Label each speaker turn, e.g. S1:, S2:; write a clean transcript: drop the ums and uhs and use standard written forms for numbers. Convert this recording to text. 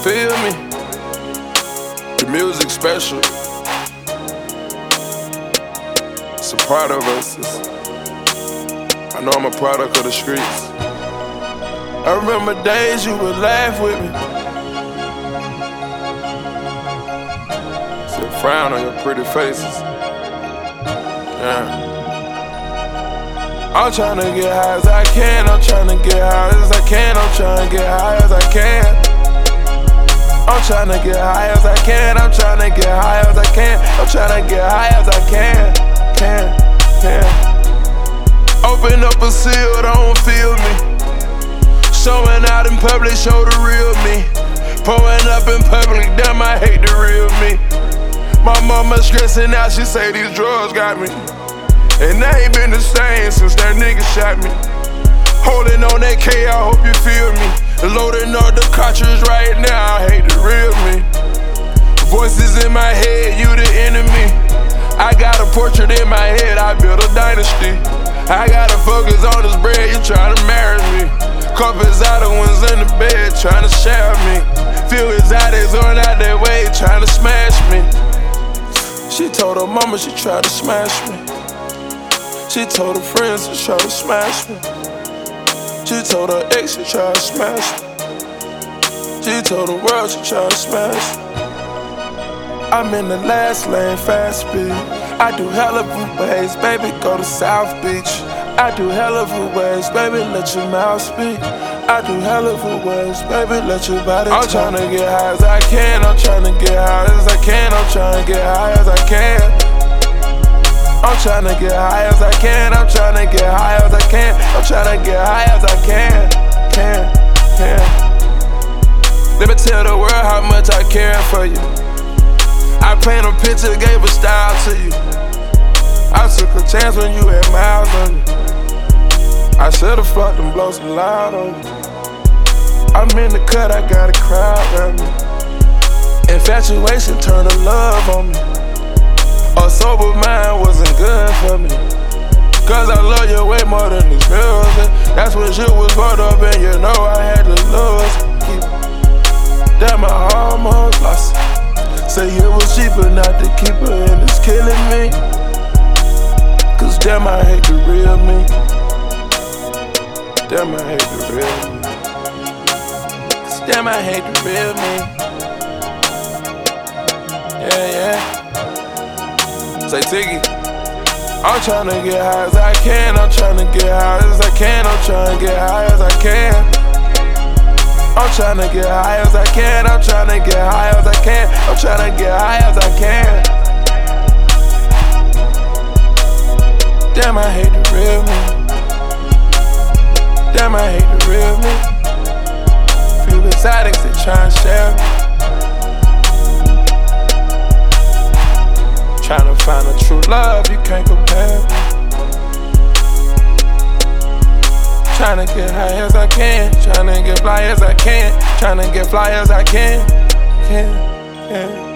S1: Feel me? The music special. It's a product of us. I know I'm a product of the streets. I remember days you would laugh with me. See a frown on your pretty faces. Yeah. I'm tryna get high as I can. I'm tryna get high as I can. I'm tryna get high as I can. I'm tryna get high as I can. I'm tryna get high as I can. I'm tryna get high as I can. Open up a seal, don't feel me. Showing out in public, show the real me. Pulling up in public, damn, I hate the real me. My mama stressing out, she say these drugs got me. And I ain't been the same since that nigga shot me. Holding on that K, I hope you feel me. Loading up the cartridge right now, I hate the real me. Voices in my head, you the enemy. I got a portrait in my head, I built a dynasty. I gotta focus on this bread, you tryna marry me. Couples out of ones in the bed, tryna share me. Feel his eyes on out that way, tryna smash me. She told her mama she tried to smash me. She told her friends she tried to smash me. She told her ex she tried to smash me. She told the world she tried to smash me. I'm in the last lane, fast speed. I do hella ways, baby, go to South Beach. I do hella ways, baby, let your mouth speak. I do hella ways, baby, let your body talk. I'm tryna get high as I can. I'm tryna get high as I can. I'm tryna get high as I can. I'm tryna get high as I can. I'm tryna get high as I can. I'm tryna get high as I can. Let me tell the world how much I care for you. I paint a picture, gave a style to you. I took a chance when you had miles on you. I should've fucked and blow some loud on you. I'm in the cut, I got a crowd around me. Infatuation turned to love on me. A sober mind wasn't good for me. Cause I love you way more than this music. That's when shit was brought up and you know I had to lose. Damn, I almost lost it. Say it was cheaper not to keep her and it's killing me. Cause damn, I hate the real me. Damn, I hate the real me. Cause damn, I hate the real me. Yeah. Say Tiggy. I'm tryna get high as I can. I'm tryna get high as I can. I'm tryna get high as I can. I'm tryna get high as I can. I'm tryna get high as I can. I'm tryna get high as I can. Damn, I hate the real me. Damn, I hate the real me. Few exotics that tryna share me. Tryna find a true love you can't compare me. Tryna get high as I can, tryna get fly as I can, tryna get fly as I can.